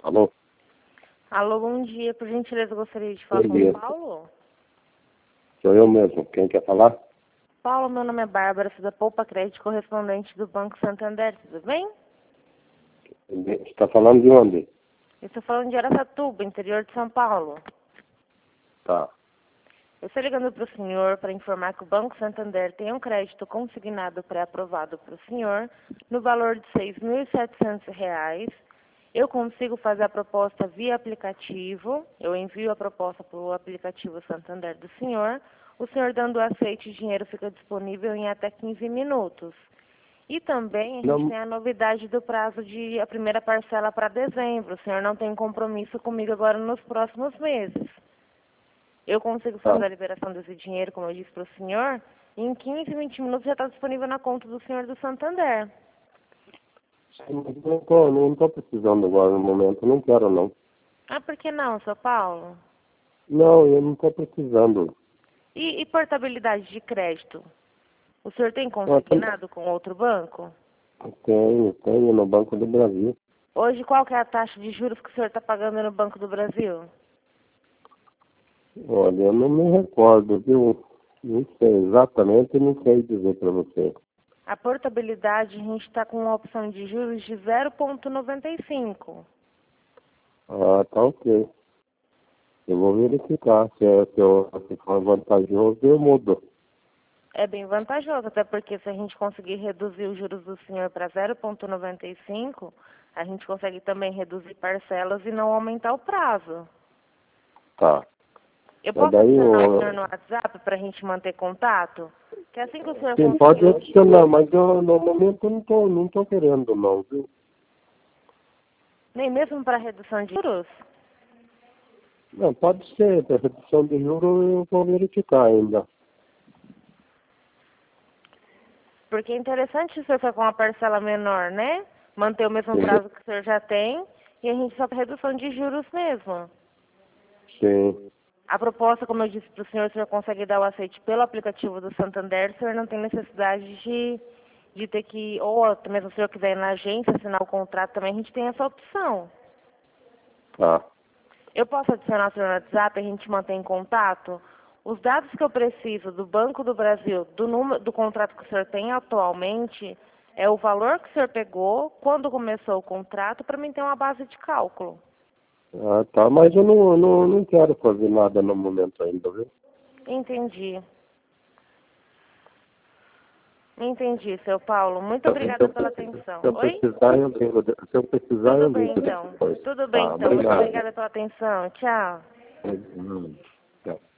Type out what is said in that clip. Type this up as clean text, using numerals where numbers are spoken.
Alô? Alô, bom dia. Por gentileza, eu gostaria de falar Bom com dia. o Paulo. Sou eu mesmo. Quem quer falar? Paulo, meu nome é Bárbara, sou da Poupa Crédito, correspondente do Banco Santander, tudo bem? Você está falando de onde? Eu estou falando de Araçatuba, interior de São Paulo. Tá. Eu estou ligando para o senhor para informar que o Banco Santander tem um crédito consignado pré-aprovado para o senhor no valor de R$ 6.700. Eu consigo fazer a proposta via aplicativo. Eu envio a proposta para o aplicativo Santander do senhor. O senhor dando o aceite, o dinheiro fica disponível em até 15 minutos. E também a gente Não, tem a novidade do prazo de a primeira parcela para dezembro. O senhor não tem compromisso comigo agora nos próximos meses. Eu consigo tá. fazer a liberação desse dinheiro, como eu disse para o senhor, e em 15, 20 minutos já está disponível na conta do senhor do Santander. Não tô precisando agora no momento. Não quero, não. Ah, por que não, seu Paulo? Não, eu não estou precisando. E portabilidade de crédito? O senhor tem Ah, consignado com outro banco? tenho no Banco do Brasil. Hoje, qual que é a taxa de juros que o senhor está pagando no Banco do Brasil? Olha, eu não me recordo, viu? Não sei exatamente, não sei dizer para você. A portabilidade, a gente está com uma opção de juros de 0,95. Ah, tá ok. Eu vou verificar. Se for vantajoso, eu mudo. É bem vantajoso, até porque se a gente conseguir reduzir os juros do senhor para 0,95, a gente consegue também reduzir parcelas e não aumentar o prazo. Tá. Eu Mas posso daí adicionar o eu... senhor no WhatsApp para a gente manter contato? Que assim que o senhor Sim, pode conseguir... adicionar, mas eu no momento não tô querendo não, viu? Nem mesmo para redução de juros? Não, pode ser, a redução de juros eu vou verificar ainda. Porque é interessante se o senhor ficar com uma parcela menor, né? Manter o mesmo Sim. prazo que o senhor já tem e a gente só para redução de juros mesmo. Sim. A proposta, como eu disse para o senhor consegue dar o aceite pelo aplicativo do Santander, o senhor não tem necessidade de ter que, ou até mesmo se o senhor quiser ir na agência assinar o contrato também, a gente tem essa opção. Tá. Eu posso adicionar o senhor no WhatsApp, a gente mantém em contato? Os dados que eu preciso do Banco do Brasil, do número do contrato que o senhor tem atualmente, é o valor que o senhor pegou, quando começou o contrato, para mim ter uma base de cálculo. Ah, tá, mas eu não quero fazer nada no momento ainda, viu? Entendi. Entendi, seu Paulo. Muito Se obrigada eu, pela se atenção. eu Oi? precisar, eu ligo. Se eu precisar, Tudo eu bem, ligo então. depois. Tudo bem, Tá, então. Muito obrigado. obrigada pela atenção. Tchau. Tchau.